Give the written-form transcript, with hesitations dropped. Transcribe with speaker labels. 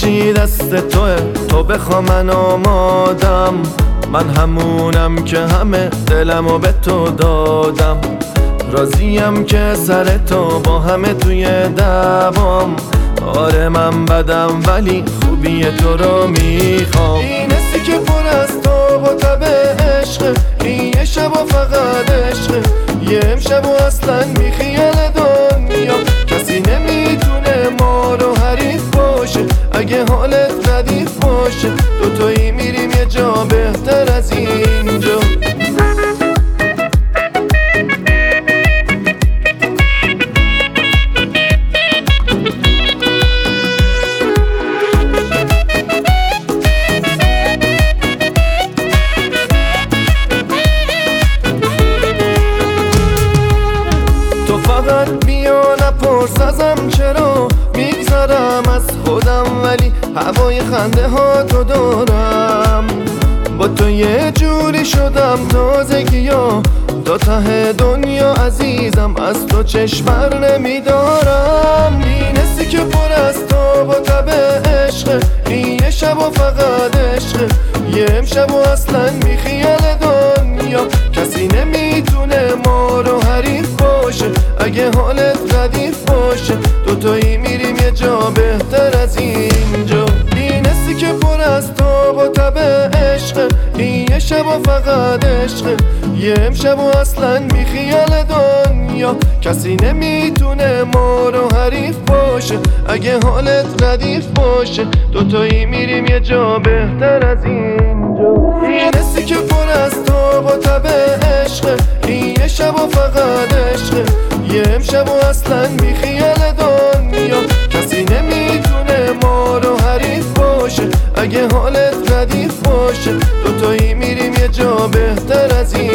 Speaker 1: چی دست توه، تو بخوا من آمادم. من همونم که همه دلمو به تو دادم. راضیم که سر تو با همه توی دوام. آره من بدم ولی خوبی تو رو میخوام. این حسی که پر از تو با تب عشقه، این یه شب و فقط عشقه، یه امشب و اصلا میخیال دنیا. کسی نمیتونه ما رو حریف باشه، اگه حالت ردیف باشه. دوتایی میریم یه جا بهتر از اینجا. فقط بیا نپرس ازم چرا میگذرم از خودم، ولی هوای خنده ها تو دارم. با تو یه جوری شدم تازگی ها، تا ته دنیا عزیزم، از تو چشم بر نمیدارم. این حسی که پر از تو با تب عشقه، این یه شب و فقط عشقه، یه امشب و اصلا میخیال دنیا. کسی نمیتونه ما رو حریف باشه، اگه حالت ردیف باشه. دوتایی میریم یه جا بهتر از اینجا. این حسی که پر از تو با تب عشقه، این یه شب و فقط عشقه، یه امشب و اصلا میخیال دنیا. کسی نمیتونه ما رو حریف باشه، اگه حالت ردیف باشه. دوتایی میریم یه جا بهتر از اینجا. این حسی که پر از تو با تب عشقه، این یه شب و فقط عشقه، یه امشب و اصلا بیخیال دنیا. کسی نمیتونه ما رو حریف باشه، اگه حالت ردیف باشه. دوتایی میریم یه جا بهتر از این.